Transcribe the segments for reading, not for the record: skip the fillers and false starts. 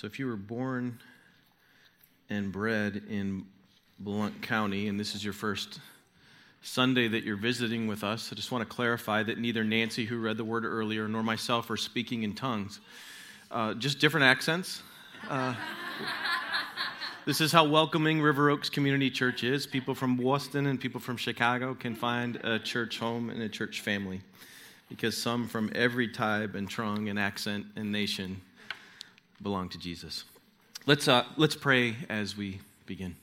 So if you were born and bred in Blount County, and this is your first Sunday that you're visiting with us, I just want to clarify that neither Nancy, who read the word earlier, nor myself are speaking in tongues. Just different accents. This is how welcoming River Oaks Community Church is. People from Boston and people from Chicago can find a church home and a church family, because some from every tribe and tongue and accent and nation belong to Jesus. Let's pray as we begin.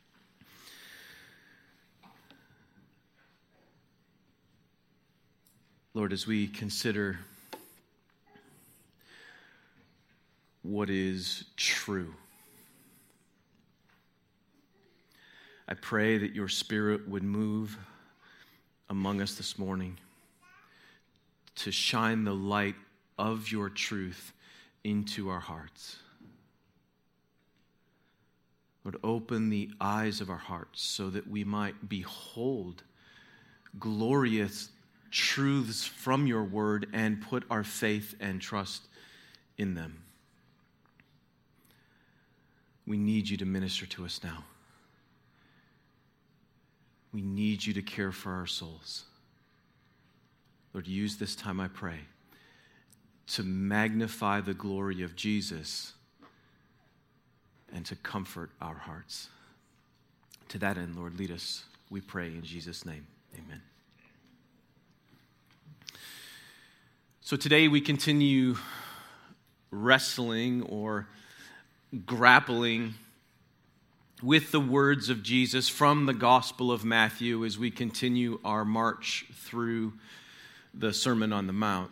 Lord, as we consider what is true, I pray that your Spirit would move among us this morning to shine the light of your truth into our hearts. Lord, open the eyes of our hearts so that we might behold glorious truths from your word and put our faith and trust in them. We need you to minister to us now. We need you to care for our souls. Lord, use this time, I pray, to magnify the glory of Jesus and to comfort our hearts. To that end, Lord, lead us, we pray in Jesus' name. Amen. So today we continue wrestling or grappling with the words of Jesus from the Gospel of Matthew as we continue our march through the Sermon on the Mount.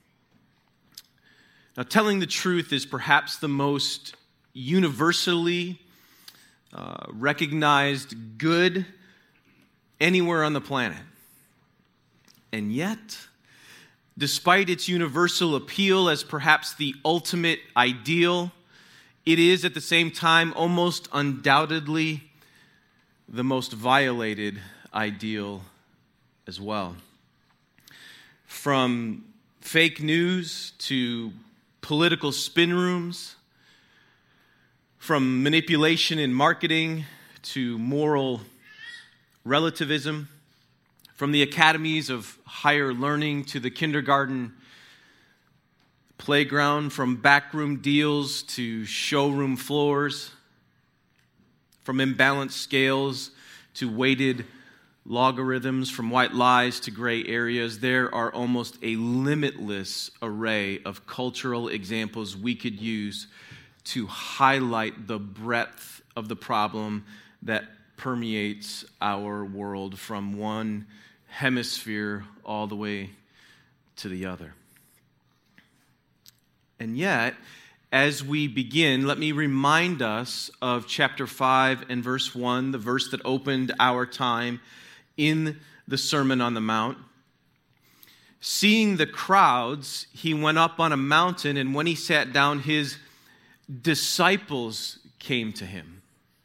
Now, telling the truth is perhaps the most universally recognized good anywhere on the planet. And yet, despite its universal appeal as perhaps the ultimate ideal, it is at the same time almost undoubtedly the most violated ideal as well. From fake news to political spin rooms, from manipulation in marketing to moral relativism, from the academies of higher learning to the kindergarten playground, from backroom deals to showroom floors, from imbalanced scales to weighted logarithms, from white lies to gray areas, there are almost a limitless array of cultural examples we could use to highlight the breadth of the problem that permeates our world from one hemisphere all the way to the other. And yet, as we begin, let me remind us of chapter 5 and verse 1, the verse that opened our time in the Sermon on the Mount. Seeing the crowds, he went up on a mountain, and when he sat down, his disciples came to him.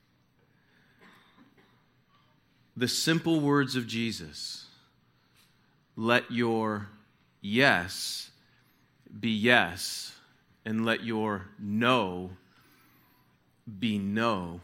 The simple words of Jesus: let your yes be yes, and let your no be no,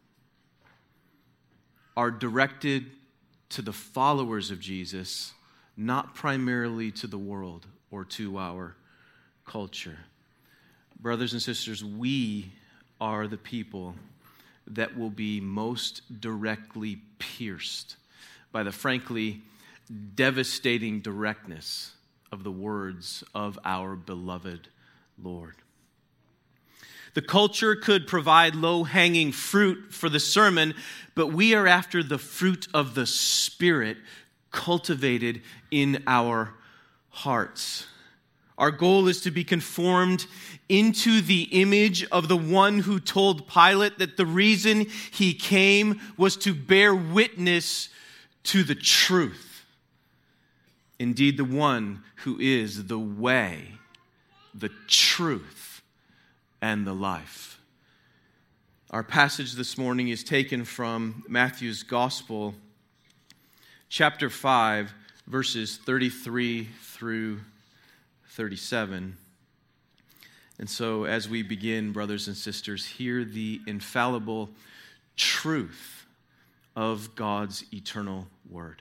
are directed to the followers of Jesus, not primarily to the world or to our culture. Brothers and sisters, we are the people that will be most directly pierced by the frankly devastating directness of the words of our beloved Lord. The culture could provide low-hanging fruit for the sermon, but we are after the fruit of the Spirit cultivated in our hearts. Our goal is to be conformed into the image of the one who told Pilate that the reason he came was to bear witness to the truth. Indeed, the one who is the way, the truth, and the life. Our passage this morning is taken from Matthew's Gospel, chapter 5, verses 33 through 37. And so as we begin, brothers and sisters, hear the infallible truth of God's eternal word.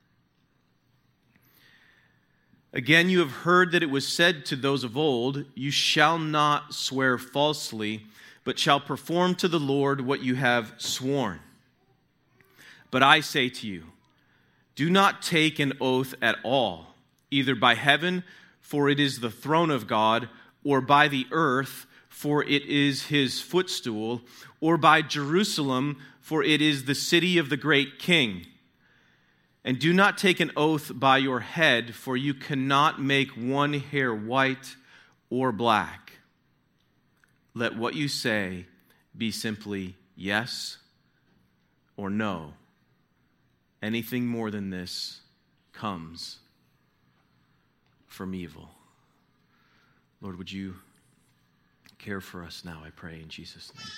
Again, you have heard that it was said to those of old, "You shall not swear falsely, but shall perform to the Lord what you have sworn." But I say to you, do not take an oath at all, either by heaven, for it is the throne of God, or by the earth, for it is his footstool, or by Jerusalem, for it is the city of the great king. And do not take an oath by your head, for you cannot make one hair white or black. Let what you say be simply yes or no. Anything more than this comes from evil. Lord, would you care for us now, I pray, in Jesus' name.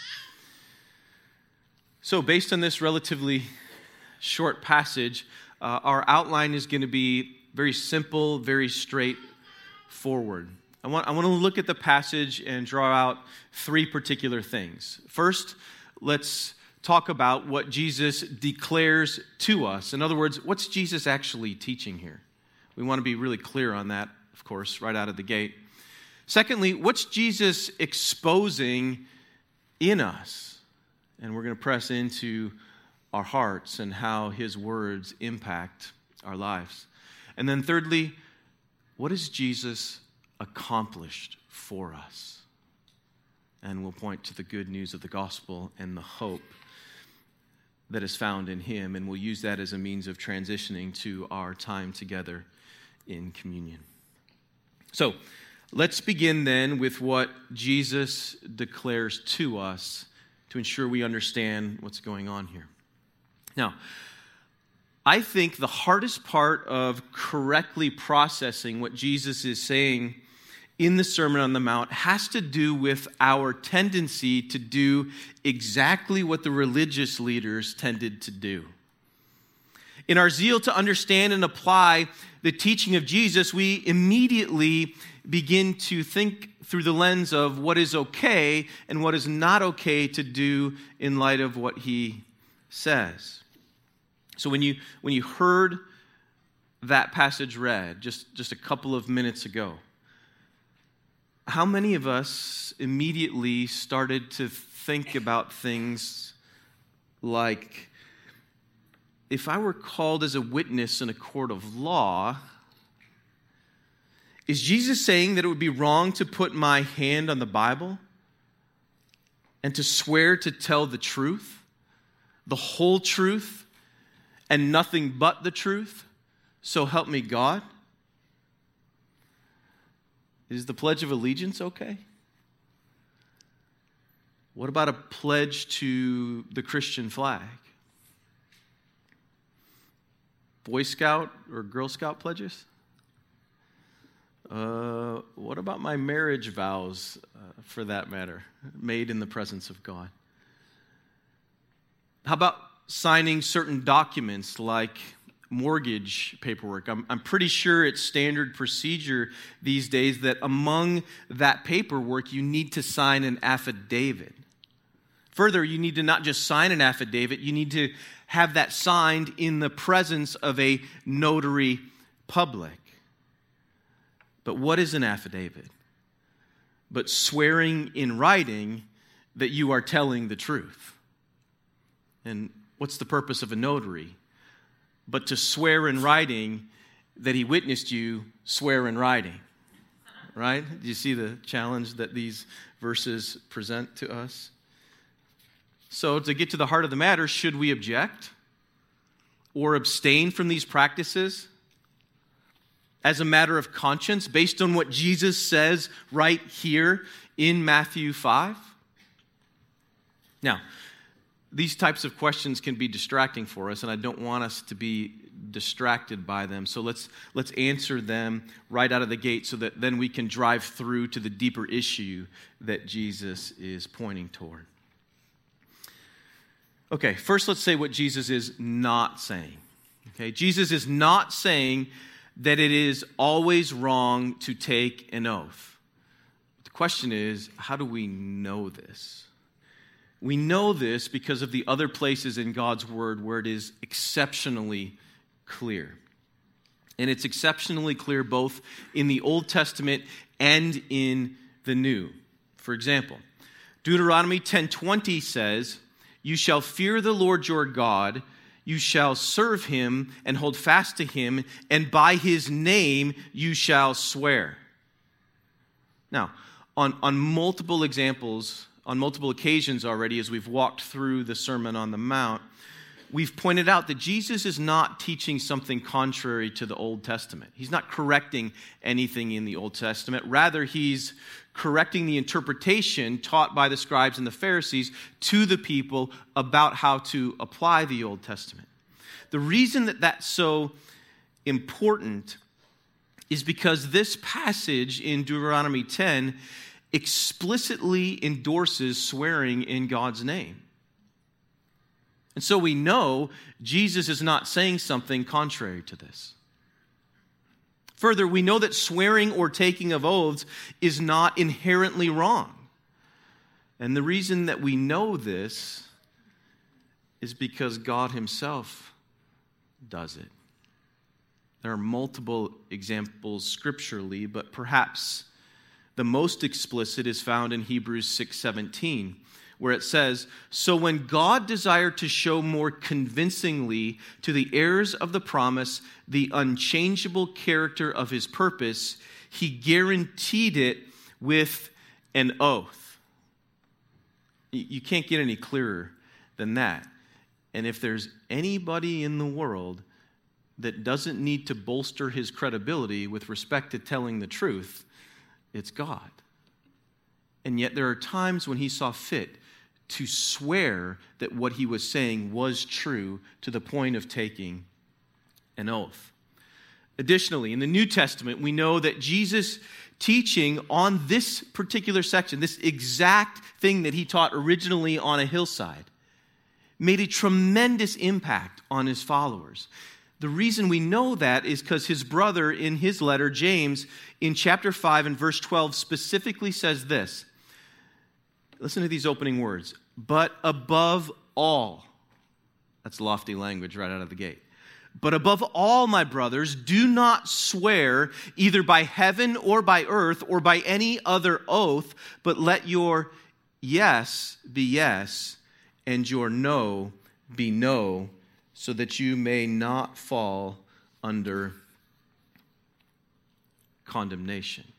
So, based on this relatively short passage, our outline is going to be very simple, very straightforward. I want to look at the passage and draw out three particular things. First, let's talk about what Jesus declares to us. In other words, what's Jesus actually teaching here? We want to be really clear on that, of course, right out of the gate. Secondly, what's Jesus exposing in us? And we're going to press into our hearts and how his words impact our lives. And then thirdly, what has Jesus accomplished for us? And we'll point to the good news of the gospel and the hope that is found in him, and we'll use that as a means of transitioning to our time together in communion. So, let's begin then with what Jesus declares to us to ensure we understand what's going on here. Now, I think the hardest part of correctly processing what Jesus is saying in the Sermon on the Mount has to do with our tendency to do exactly what the religious leaders tended to do. In our zeal to understand and apply the teaching of Jesus, we immediately begin to think through the lens of what is okay and what is not okay to do in light of what he says. So when you heard that passage read just a couple of minutes ago, how many of us immediately started to think about things like, if I were called as a witness in a court of law, is Jesus saying that it would be wrong to put my hand on the Bible and to swear to tell the truth, the whole truth, and nothing but the truth? So help me God. Is the Pledge of Allegiance okay? What about a pledge to the Christian flag? Boy Scout or Girl Scout pledges? What about my marriage vows, for that matter, made in the presence of God? How about signing certain documents like mortgage paperwork? I'm pretty sure it's standard procedure these days that among that paperwork, you need to sign an affidavit. Further, you need to not just sign an affidavit, you need to have that signed in the presence of a notary public. But what is an affidavit? But swearing in writing that you are telling the truth. And what's the purpose of a notary? But to swear in writing that he witnessed you swear in writing. Right? Do you see the challenge that these verses present to us? So to get to the heart of the matter, should we object or abstain from these practices as a matter of conscience based on what Jesus says right here in Matthew 5? Now, these types of questions can be distracting for us, and I don't want us to be distracted by them. So let's answer them right out of the gate so that then we can drive through to the deeper issue that Jesus is pointing toward. Okay, first let's say what Jesus is not saying. Okay, Jesus is not saying that it is always wrong to take an oath. The The question is, how do we know this? We know this because of the other places in God's Word where it is exceptionally clear. And it's exceptionally clear both in the Old Testament and in the New. For example, Deuteronomy 10:20 says, "You shall fear the Lord your God, you shall serve him and hold fast to him, and by his name you shall swear." Now, on multiple examples, on multiple occasions already, as we've walked through the Sermon on the Mount, we've pointed out that Jesus is not teaching something contrary to the Old Testament. He's not correcting anything in the Old Testament. Rather, he's correcting the interpretation taught by the scribes and the Pharisees to the people about how to apply the Old Testament. The reason that that's so important is because this passage in Deuteronomy 10 explicitly endorses swearing in God's name. And so we know Jesus is not saying something contrary to this. Further, we know that swearing or taking of oaths is not inherently wrong. And the reason that we know this is because God himself does it. There are multiple examples scripturally, but perhaps the most explicit is found in Hebrews 6:17, where it says, "So when God desired to show more convincingly to the heirs of the promise the unchangeable character of his purpose, he guaranteed it with an oath." You can't get any clearer than that. And if there's anybody in the world that doesn't need to bolster his credibility with respect to telling the truth, it's God. And yet there are times when he saw fit to swear that what he was saying was true to the point of taking an oath. Additionally, in the New Testament, we know that Jesus' teaching on this particular section, this exact thing that he taught originally on a hillside, made a tremendous impact on his followers. The reason we know that is because his brother in his letter, James, in chapter 5 and verse 12, specifically says this. Listen to these opening words. "But above all," that's lofty language right out of the gate. "But above all, my brothers, do not swear either by heaven or by earth or by any other oath, but let your yes be yes and your no be no, so that you may not fall under condemnation."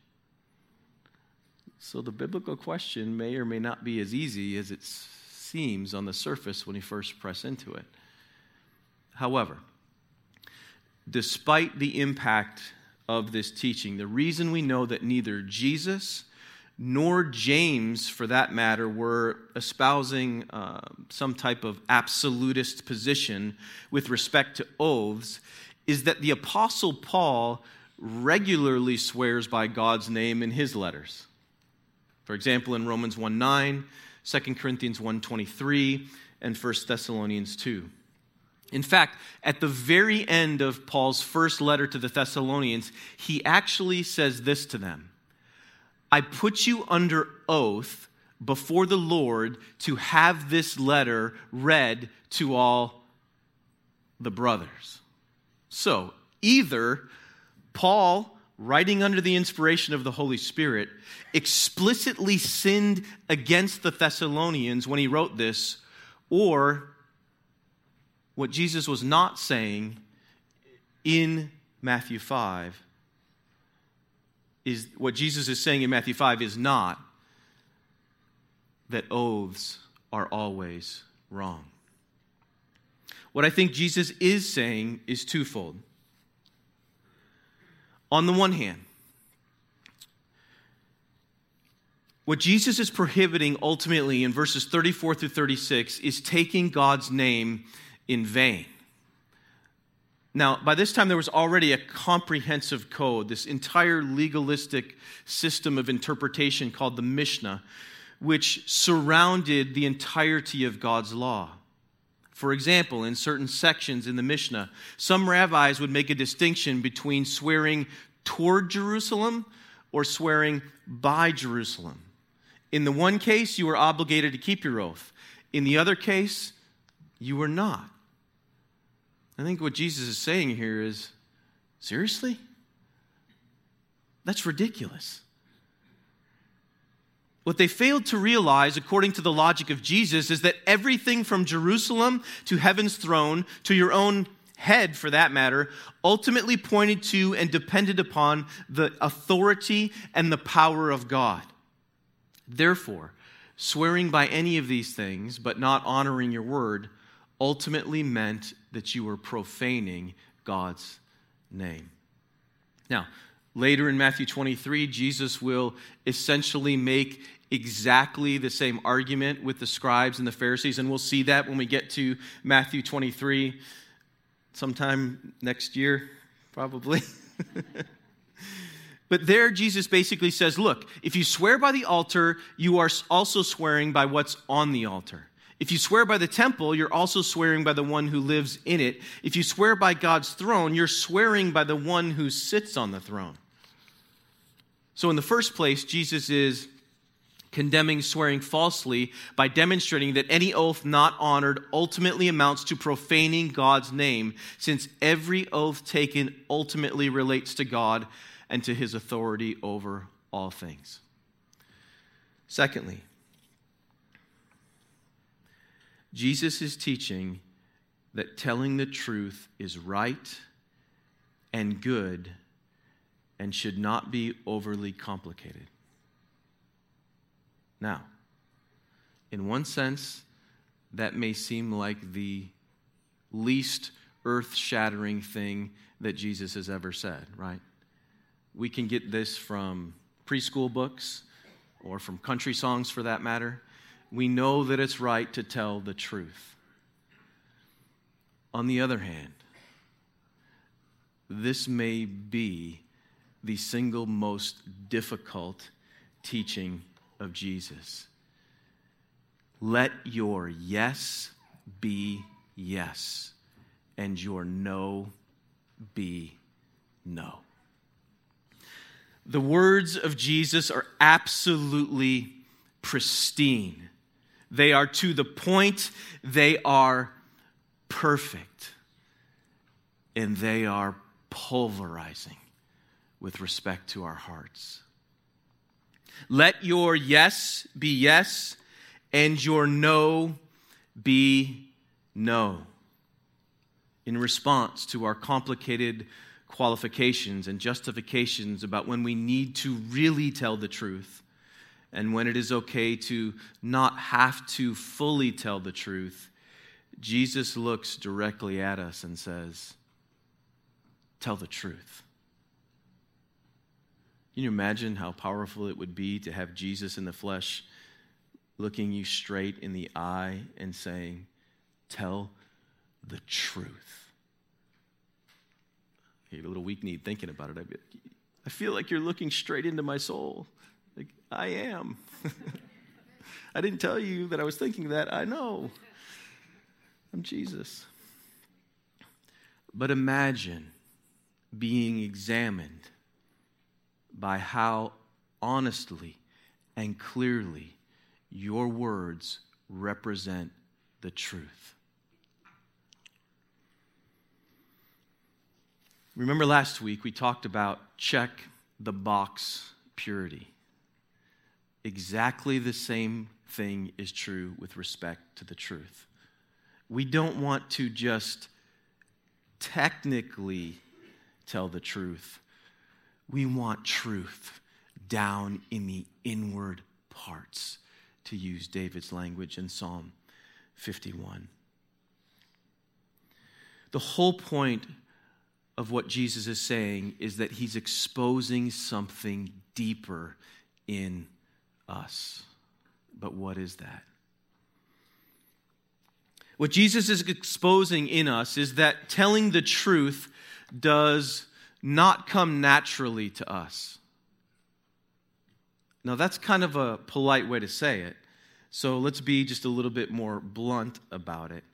So the biblical question may or may not be as easy as it seems on the surface when you first press into it. However, despite the impact of this teaching, the reason we know that neither Jesus nor James, for that matter, were espousing some type of absolutist position with respect to oaths is that the Apostle Paul regularly swears by God's name in his letters. For example, in Romans 1:9, 2 Corinthians 1:23, and 1 Thessalonians 2. In fact, at the very end of Paul's first letter to the Thessalonians, he actually says this to them: "I put you under oath before the Lord to have this letter read to all the brothers." So, either Paul, writing under the inspiration of the Holy Spirit, explicitly sinned against the Thessalonians when he wrote this, or what Jesus was not saying in Matthew 5 is what Jesus is saying in Matthew 5 is not that oaths are always wrong. What I think Jesus is saying is twofold. On the one hand, what Jesus is prohibiting ultimately in verses 34 through 36 is taking God's name in vain. Now, by this time, there was already a comprehensive code, this entire legalistic system of interpretation called the Mishnah, which surrounded the entirety of God's law. For example, in certain sections in the Mishnah, some rabbis would make a distinction between swearing toward Jerusalem or swearing by Jerusalem. In the one case, you were obligated to keep your oath. In the other case, you were not. I think what Jesus is saying here is, seriously? That's ridiculous. What they failed to realize, according to the logic of Jesus, is that everything from Jerusalem to heaven's throne, to your own head for that matter, ultimately pointed to and depended upon the authority and the power of God. Therefore, swearing by any of these things, but not honoring your word, ultimately meant that you were profaning God's name. Now, later in Matthew 23, Jesus will essentially make exactly the same argument with the scribes and the Pharisees, and we'll see that when we get to Matthew 23 sometime next year, probably. But there, Jesus basically says, look, if you swear by the altar, you are also swearing by what's on the altar. If you swear by the temple, you're also swearing by the one who lives in it. If you swear by God's throne, you're swearing by the one who sits on the throne. So in the first place, Jesus is condemning swearing falsely by demonstrating that any oath not honored ultimately amounts to profaning God's name, since every oath taken ultimately relates to God and to his authority over all things. Secondly, Jesus is teaching that telling the truth is right and good and should not be overly complicated. Now, in one sense, that may seem like the least earth-shattering thing that Jesus has ever said, right? We can get this from preschool books or from country songs for that matter. We know that it's right to tell the truth. On the other hand, this may be the single most difficult teaching of Jesus. Let your yes be yes, and your no be no. The words of Jesus are absolutely pristine. They are to the point, they are perfect, and they are pulverizing with respect to our hearts. Let your yes be yes, and your no be no. In response to our complicated qualifications and justifications about when we need to really tell the truth and when it is okay to not have to fully tell the truth, Jesus looks directly at us and says, tell the truth. Can you imagine how powerful it would be to have Jesus in the flesh looking you straight in the eye and saying, tell the truth? You're a little weak-kneed thinking about it. I feel like you're looking straight into my soul. Like, I am. I didn't tell you that I was thinking that. I know. I'm Jesus. But imagine being examined by how honestly and clearly your words represent the truth. Remember last week we talked about check the box purity. Exactly the same thing is true with respect to the truth. We don't want to just technically tell the truth. We want truth down in the inward parts, to use David's language in Psalm 51. The whole point of what Jesus is saying is that he's exposing something deeper in us. But what is that? What Jesus is exposing in us is that telling the truth does not come naturally to us. Now, that's kind of a polite way to say it, so let's be just a little bit more blunt about it.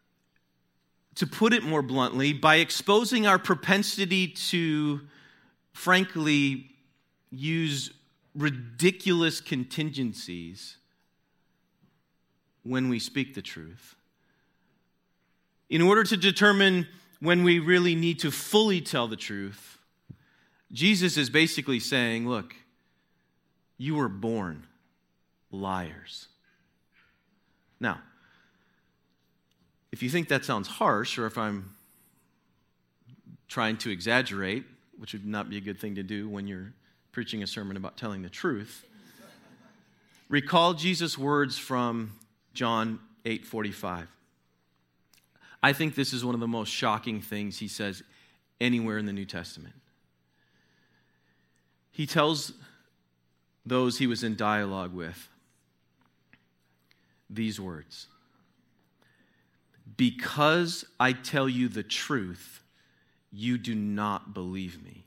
To put it more bluntly, by exposing our propensity to frankly, use ridiculous contingencies when we speak the truth. In order to determine when we really need to fully tell the truth, Jesus is basically saying, look, you were born liars. Now, if you think that sounds harsh, or if I'm trying to exaggerate, which would not be a good thing to do when you're preaching a sermon about telling the truth, recall Jesus' words from John 8:45. I think this is one of the most shocking things he says anywhere in the New Testament. He tells those he was in dialogue with these words: because I tell you the truth, you do not believe me.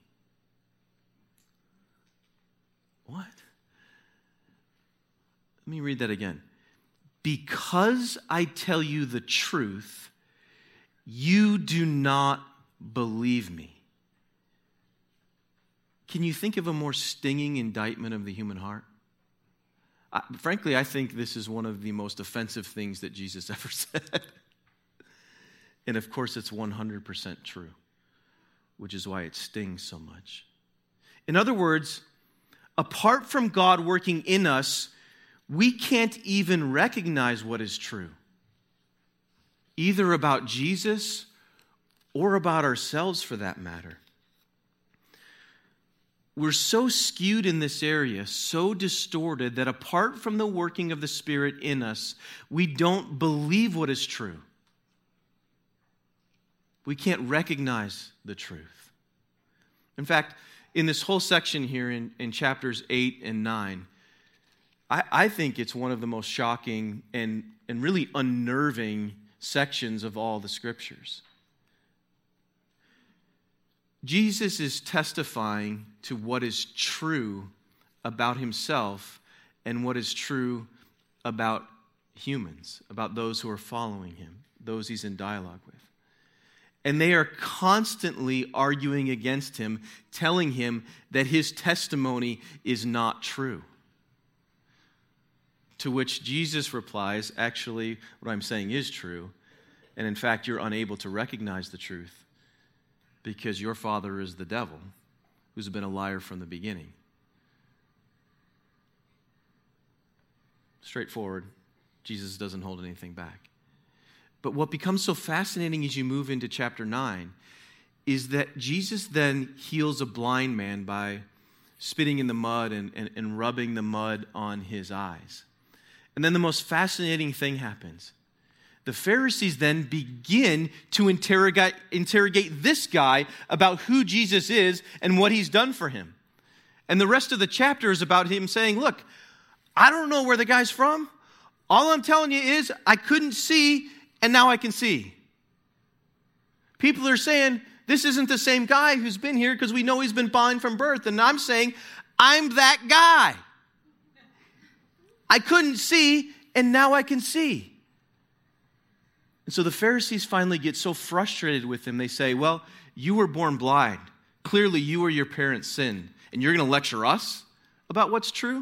What? Let me read that again. Because I tell you the truth, you do not believe me. Can you think of a more stinging indictment of the human heart? Frankly, I think this is one of the most offensive things that Jesus ever said. And of course, it's 100% true, which is why it stings so much. In other words, apart from God working in us, we can't even recognize what is true, either about Jesus or about ourselves for that matter. We're so skewed in this area, so distorted, that apart from the working of the Spirit in us, we don't believe what is true. We can't recognize the truth. In fact, in this whole section here in chapters 8 and 9, I think it's one of the most shocking and really unnerving sections of all the Scriptures. Jesus is testifying to what is true about himself and what is true about humans, about those who are following him, those he's in dialogue with. And they are constantly arguing against him, telling him that his testimony is not true. To which Jesus replies, actually, what I'm saying is true. And in fact, you're unable to recognize the truth because your father is the devil, who's been a liar from the beginning. Straightforward. Jesus doesn't hold anything back. But what becomes so fascinating as you move into chapter 9 is that Jesus then heals a blind man by spitting in the mud and rubbing the mud on his eyes. And then the most fascinating thing happens. The Pharisees then begin to interrogate this guy about who Jesus is and what he's done for him. And the rest of the chapter is about him saying, look, I don't know where the guy's from. All I'm telling you is I couldn't see, and now I can see. People are saying, this isn't the same guy who's been here because we know he's been blind from birth. And I'm saying, I'm that guy. I couldn't see, and now I can see. And so the Pharisees finally get so frustrated with him, they say, well, you were born blind. Clearly, you or your parents sinned, and you're going to lecture us about what's true?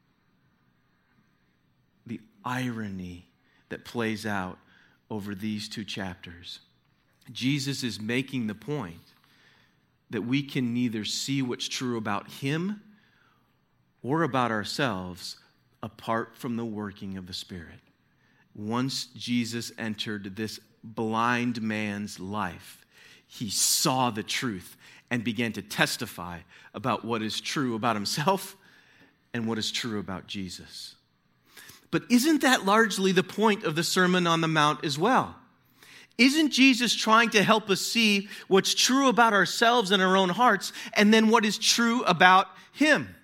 The irony that plays out over these two chapters. Jesus is making the point that we can neither see what's true about him or about ourselves apart from the working of the Spirit. Once Jesus entered this blind man's life, he saw the truth and began to testify about what is true about himself and what is true about Jesus. But isn't that largely the point of the Sermon on the Mount as well? Isn't Jesus trying to help us see what's true about ourselves and our own hearts and then what is true about him?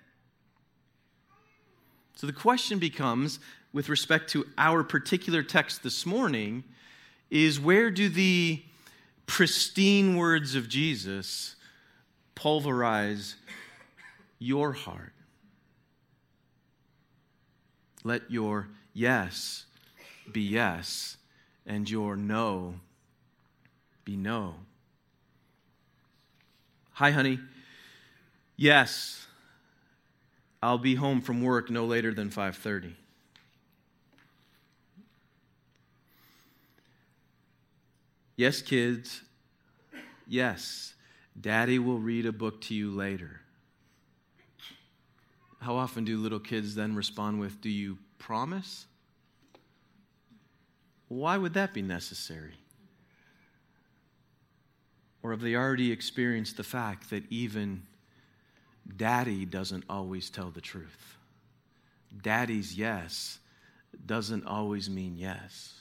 So the question becomes, with respect to our particular text this morning, is where do the pristine words of Jesus pulverize your heart? Let your yes be yes, and your no be no. Hi, honey. Yes, I'll be home from work no later than 5:30. Yes, kids. Yes, Daddy will read a book to you later. How often do little kids then respond with, do you promise? Why would that be necessary? Or have they already experienced the fact that even Daddy doesn't always tell the truth? Daddy's yes doesn't always mean yes.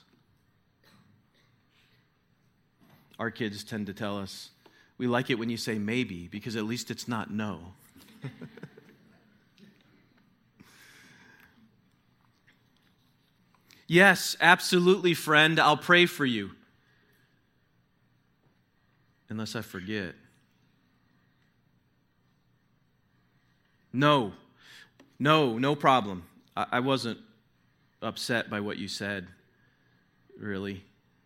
Our kids tend to tell us, we like it when you say maybe, because at least it's not no. Yes, absolutely, friend, I'll pray for you. Unless I forget. No problem. I wasn't upset by what you said, really.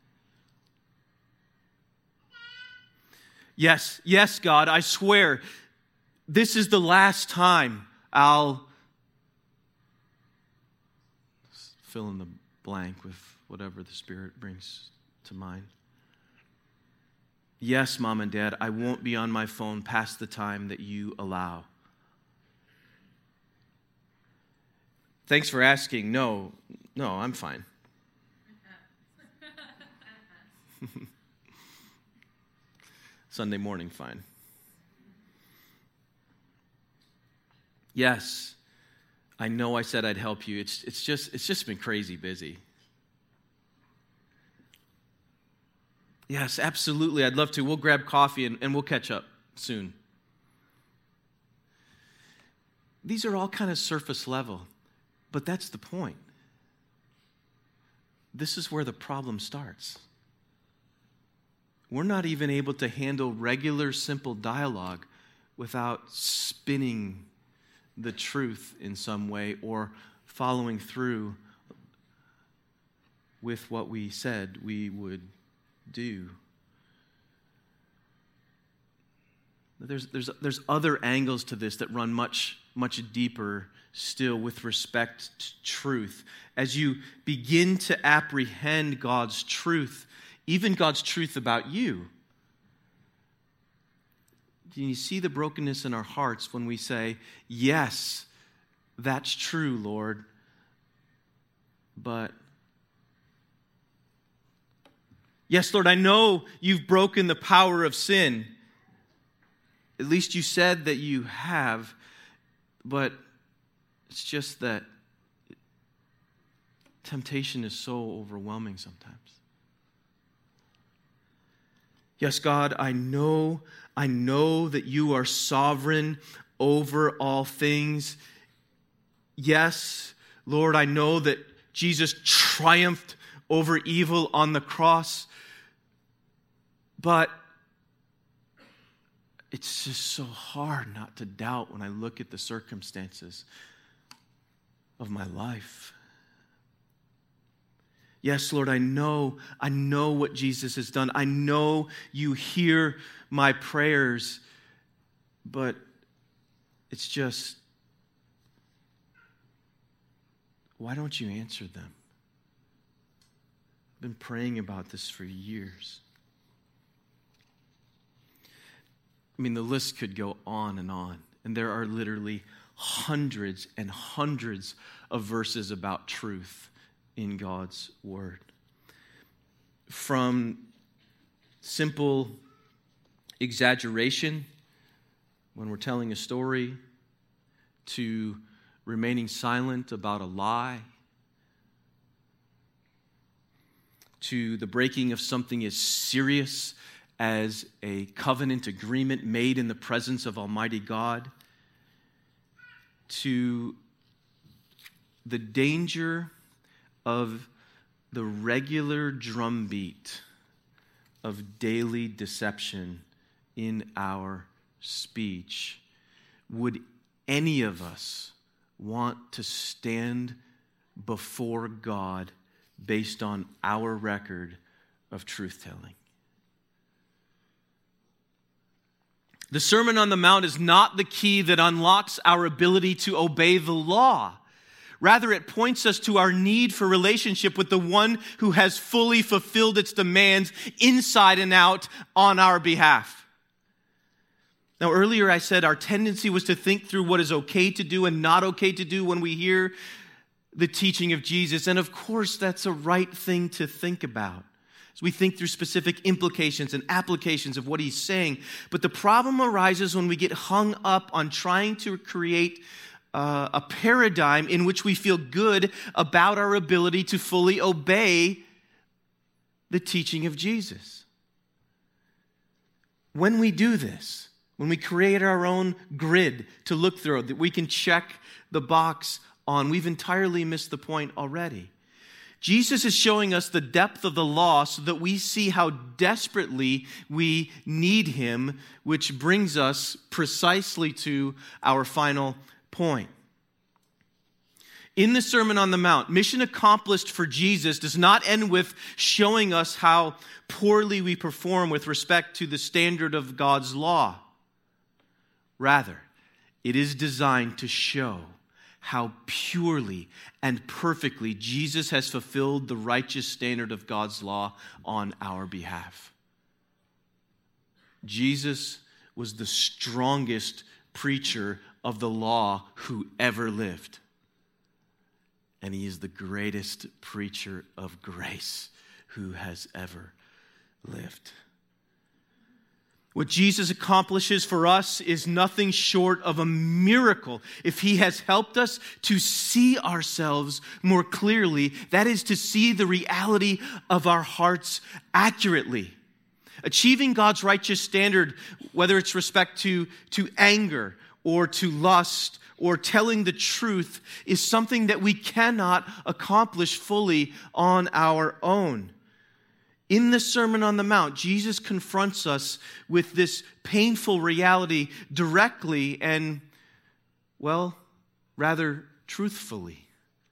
Yes, God, I swear, this is the last time I'll fill in the blank with whatever the Spirit brings to mind. Yes, Mom and Dad, I won't be on my phone past the time that you allow. Thanks for asking. No, I'm fine. Sunday morning, fine. Yes, I know I said I'd help you. It's just been crazy busy. Yes, absolutely. I'd love to. We'll grab coffee and we'll catch up soon. These are all kind of surface level, but that's the point. This is where the problem starts. We're not even able to handle regular, simple dialogue without spinning the truth in some way or following through with what we said we would do. There's other angles to this that run much deeper still with respect to truth. As you begin to apprehend God's truth, even God's truth about you, do you see the brokenness in our hearts when we say, yes, that's true, Lord, but yes, Lord, I know you've broken the power of sin. At least you said that you have, but it's just that temptation is so overwhelming sometimes. Yes, God, I know that you are sovereign over all things. Yes, Lord, I know that Jesus triumphed over evil on the cross. But it's just so hard not to doubt when I look at the circumstances of my life. Yes, Lord, I know what Jesus has done. I know you hear my prayers, but it's just, why don't you answer them? I've been praying about this for years. I mean, the list could go on, and there are literally hundreds and hundreds of verses about truth in God's Word. From simple exaggeration when we're telling a story to remaining silent about a lie to the breaking of something as serious as a covenant agreement made in the presence of Almighty God, to the danger of the regular drumbeat of daily deception in our speech. Would any of us want to stand before God based on our record of truth-telling? The Sermon on the Mount is not the key that unlocks our ability to obey the law. Rather, it points us to our need for relationship with the one who has fully fulfilled its demands inside and out on our behalf. Now, earlier I said our tendency was to think through what is okay to do and not okay to do when we hear the teaching of Jesus. And of course, that's a right thing to think about as we think through specific implications and applications of what he's saying. But the problem arises when we get hung up on trying to create a paradigm in which we feel good about our ability to fully obey the teaching of Jesus. When we do this, when we create our own grid to look through that we can check the box on, we've entirely missed the point already. Jesus is showing us the depth of the law so that we see how desperately we need him, which brings us precisely to our final point. In the Sermon on the Mount, mission accomplished for Jesus does not end with showing us how poorly we perform with respect to the standard of God's law. Rather, it is designed to show how purely and perfectly Jesus has fulfilled the righteous standard of God's law on our behalf. Jesus was the strongest preacher of the law who ever lived. And he is the greatest preacher of grace who has ever lived. What Jesus accomplishes for us is nothing short of a miracle. If he has helped us to see ourselves more clearly, that is to see the reality of our hearts accurately. Achieving God's righteous standard, whether it's respect to anger or to lust or telling the truth, is something that we cannot accomplish fully on our own. In the Sermon on the Mount, Jesus confronts us with this painful reality directly and, well, rather truthfully.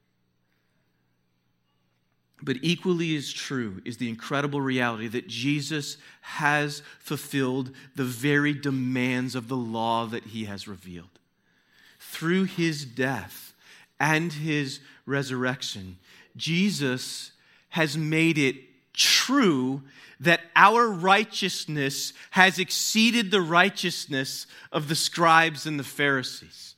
But equally as true is the incredible reality that Jesus has fulfilled the very demands of the law that he has revealed. Through his death and his resurrection, Jesus has made it true that our righteousness has exceeded the righteousness of the scribes and the Pharisees.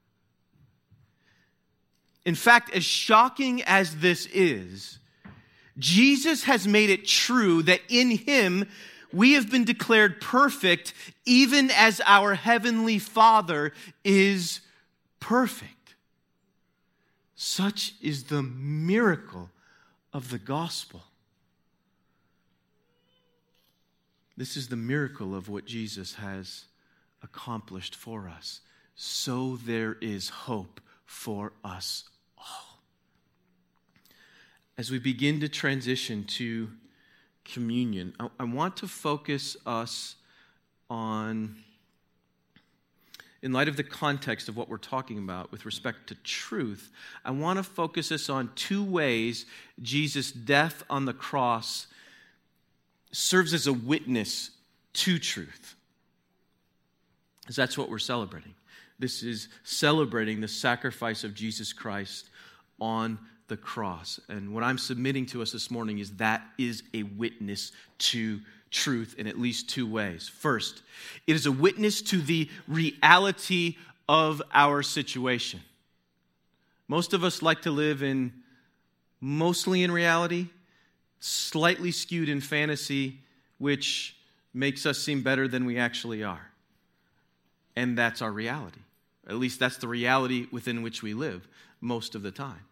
In fact, as shocking as this is, Jesus has made it true that in him we have been declared perfect even as our heavenly Father is perfect. Such is the miracle of the gospel. This is the miracle of what Jesus has accomplished for us. So there is hope for us all. As we begin to transition to communion, I want to focus us on, in light of the context of what we're talking about with respect to truth, I want to focus us on two ways Jesus' death on the cross serves as a witness to truth. Because that's what we're celebrating. This is celebrating the sacrifice of Jesus Christ on the cross. And what I'm submitting to us this morning is that is a witness to truth in at least two ways. First, it is a witness to the reality of our situation. Most of us like to live mostly in reality, slightly skewed in fantasy, which makes us seem better than we actually are. And that's our reality. At least that's the reality within which we live most of the time.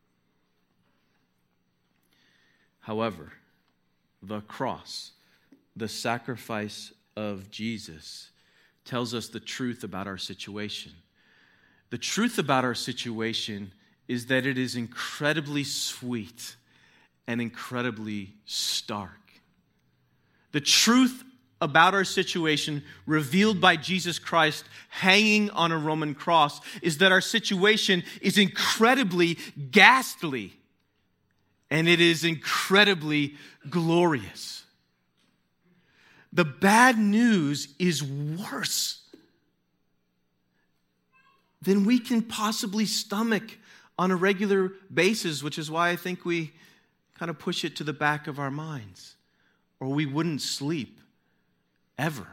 However, the cross, the sacrifice of Jesus, tells us the truth about our situation. The truth about our situation is that it is incredibly sweet and incredibly stark. The truth about our situation revealed by Jesus Christ hanging on a Roman cross is that our situation is incredibly ghastly and it is incredibly glorious. the bad news is worse than we can possibly stomach on a regular basis, which is why I think we kind of push it to the back of our minds, or we wouldn't sleep ever.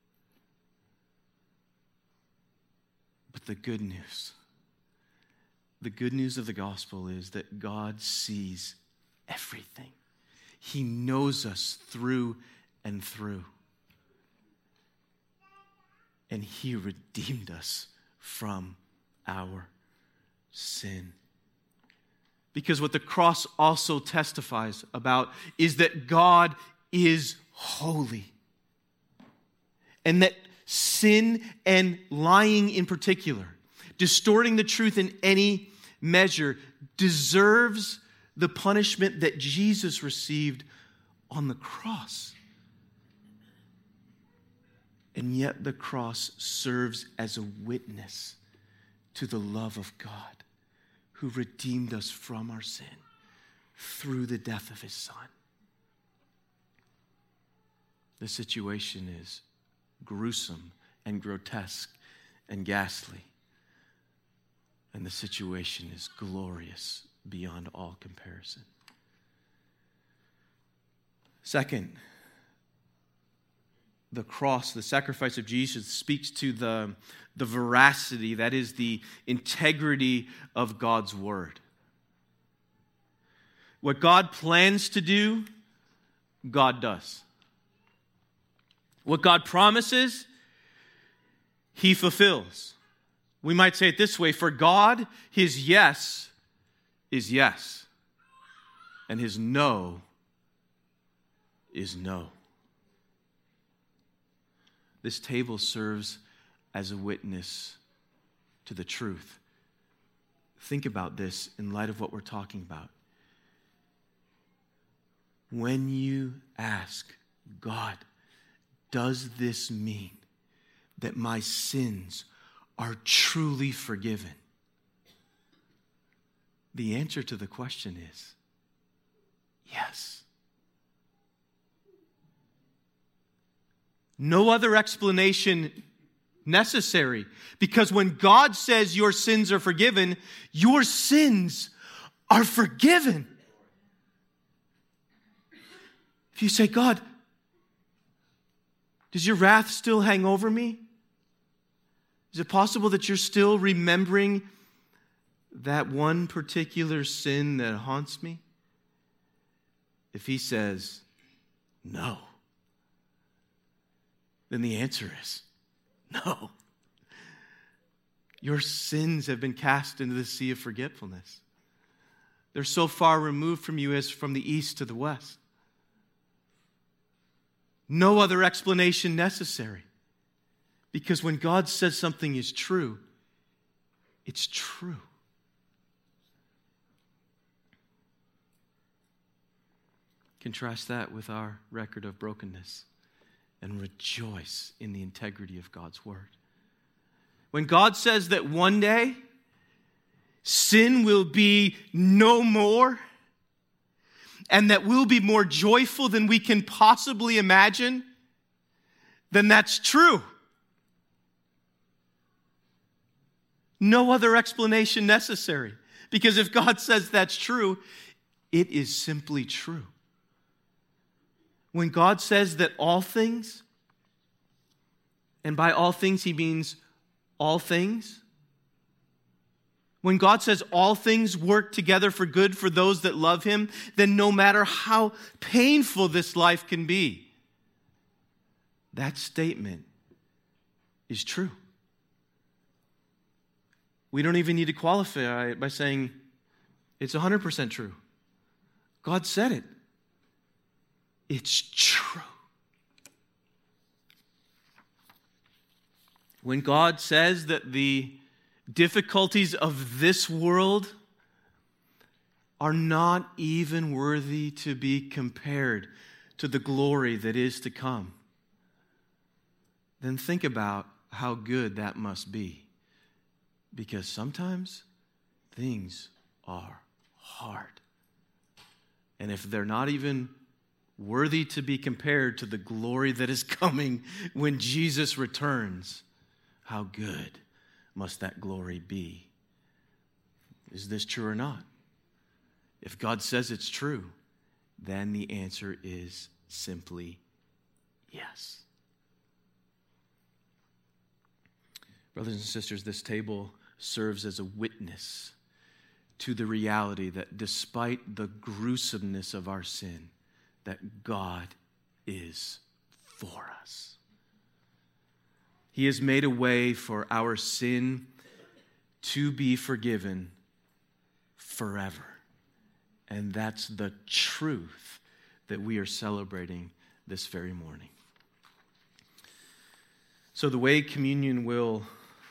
But the good news of the gospel is that God sees everything. He knows us through and through. And He redeemed us from our sin. Because what the cross also testifies about is that God is holy. And that sin and lying in particular, distorting the truth in any measure, deserves the punishment that Jesus received on the cross. And yet the cross serves as a witness to the love of God, who redeemed us from our sin through the death of His Son. The situation is gruesome and grotesque and ghastly. And the situation is glorious beyond all comparison. Second, the cross, the sacrifice of Jesus, speaks to the veracity, that is, the integrity of God's word. What God plans to do, God does. What God promises, He fulfills. We might say it this way: for God, His yes is yes, and His no is no. This table serves as a witness to the truth. Think about this in light of what we're talking about. When you ask God, does this mean that my sins are truly forgiven? The answer to the question is yes. No other explanation necessary, because when God says your sins are forgiven, your sins are forgiven. If you say, God, does your wrath still hang over me? Is it possible that you're still remembering that one particular sin that haunts me? If He says no, then the answer is no. Your sins have been cast into the sea of forgetfulness. They're so far removed from you as from the east to the west. No other explanation necessary. Because when God says something is true, it's true. Contrast that with our record of brokenness and rejoice in the integrity of God's word. When God says that one day sin will be no more and that we'll be more joyful than we can possibly imagine, then that's true. No other explanation necessary. Because if God says that's true, it is simply true. When God says that all things, and by all things He means all things, when God says all things work together for good for those that love Him, then no matter how painful this life can be, that statement is true. We don't even need to qualify it by saying it's 100% true. God said it. It's true. When God says that the difficulties of this world are not even worthy to be compared to the glory that is to come, then think about how good that must be. Because sometimes things are hard. And if they're not even worthy to be compared to the glory that is coming when Jesus returns. How good must that glory be? Is this true or not? If God says it's true, then the answer is simply yes. Brothers and sisters, this table serves as a witness to the reality that despite the gruesomeness of our sin, that God is for us. He has made a way for our sin to be forgiven forever. And that's the truth that we are celebrating this very morning. So the way communion will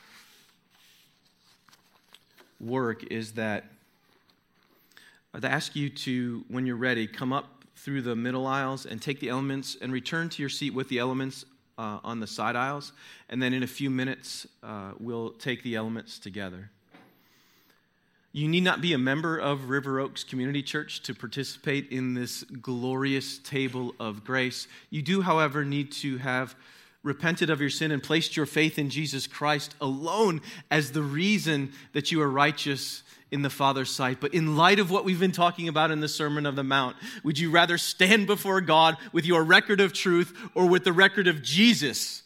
work is that I'd ask you to, when you're ready, come up through the middle aisles and take the elements and return to your seat with the elements on the side aisles. And then in a few minutes, we'll take the elements together. You need not be a member of River Oaks Community Church to participate in this glorious table of grace. You do, however, need to have repented of your sin and placed your faith in Jesus Christ alone as the reason that you are righteous in the Father's sight. But in light of what we've been talking about in the Sermon on the Mount, would you rather stand before God with your record of truth or with the record of Jesus?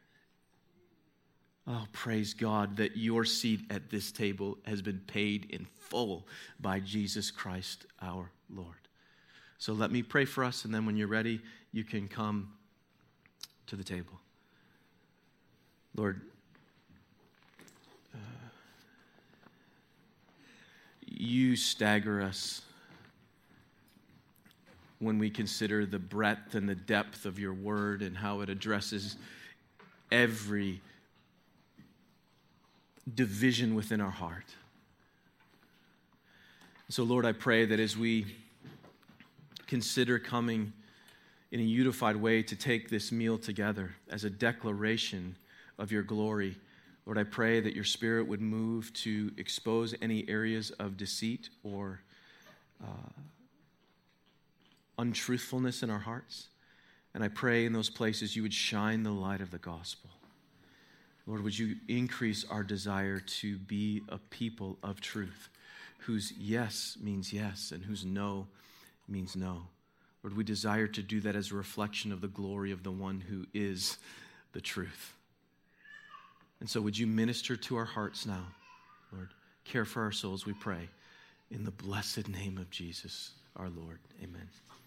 Oh, praise God that your seat at this table has been paid in full by Jesus Christ our Lord. So let me pray for us, and then when you're ready, you can come to the table. Lord, you stagger us when we consider the breadth and the depth of your word and how it addresses every division within our heart. So, Lord, I pray that as we consider coming in a unified way to take this meal together as a declaration of your glory, Lord, I pray that your Spirit would move to expose any areas of deceit or untruthfulness in our hearts. And I pray in those places you would shine the light of the gospel. Lord, would you increase our desire to be a people of truth, whose yes means yes and whose no means no. Lord, we desire to do that as a reflection of the glory of the one who is the truth. And so would you minister to our hearts now, Lord? Care for our souls, we pray. In the blessed name of Jesus, our Lord. Amen.